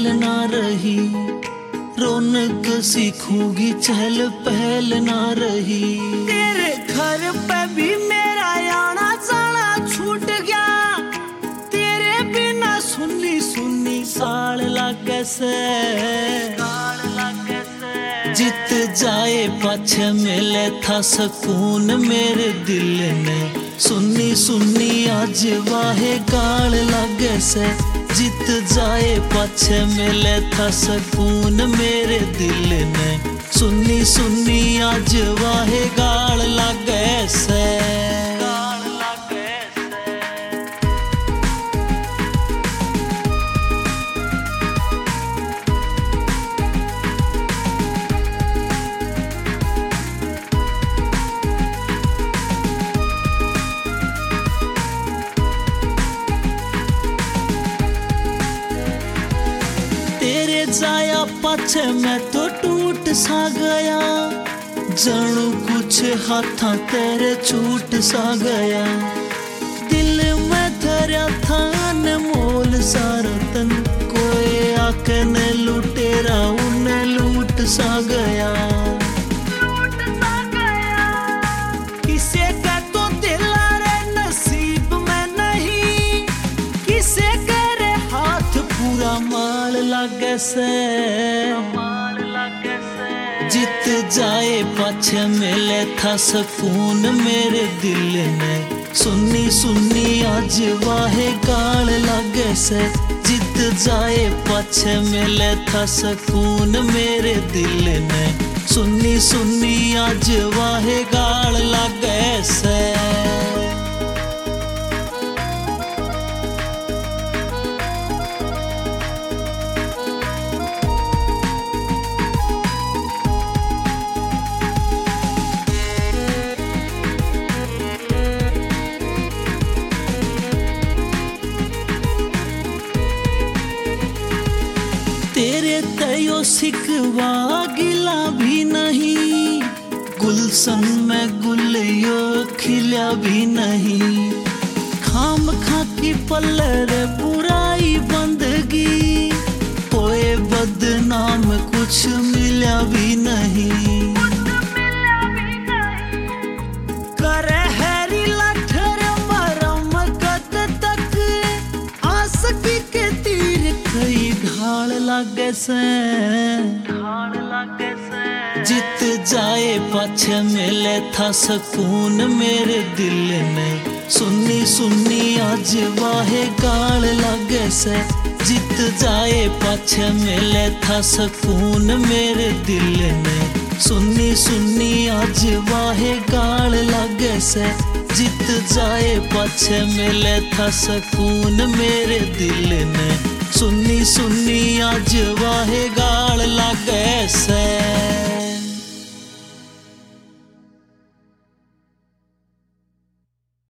ना रही, रौनक सीखूंगी चहल पहल ना रही। तेरे घर पे भी मेरा आना जाना छूट गया, तेरे बिना सुनी सुनी साल लागे से। जित जाए पाछे मिले था सुकून मेरे दिल ने, सुनी सुनी आज वाहे गाल लागे से। जित जाए पाछे मिले था सुकून मेरे दिल ने, सुनी सुनी आज वाहे गाल लागे से। तेरे जाया पाछे मैं तो टूट सा गया, जानू कुछ हाथा तेरे छूट सा गया। दिल में धरा था अनमोल सारा तन, कोई आके ने लुटेरा उन्हें लूट सा गया। किसे का तो दिल रे नसीब में नहीं, किसे करे हाथ पूरा माल लागे से। जित जाए पाछे मिले था सुकून मेरे दिल ने, सुनी सुनी आज वाहे गाल लागे से। जित जाए पाछे मिले था सुकून मेरे दिल ने, सुनी सुनी आज वाहे गाल लागे से। तेरे तयो सिकवा गिला भी नहीं, गुलशन में गुल यो खिला भी नहीं। खाम खा की पल्लर बुराई बंदगी, होए बदनाम कुछ मिला भी नहीं। करे हैरी लठर मरम कद तक, आसकी के तीर कई ढाल लागे से। जित जाए पाछे मिले था सुकून मेरे दिल ने, सुनी सुनी आज वाहे गाल लागे से। जित जाए पाछे मिले था सुकून मेरे दिल ने, सुनी सुनी आज वाहे गाल लागे से। जित जाए पाछे मिले था सुकून मेरे दिल ने, सुनी सुनी आज वाहे गाल लागे से।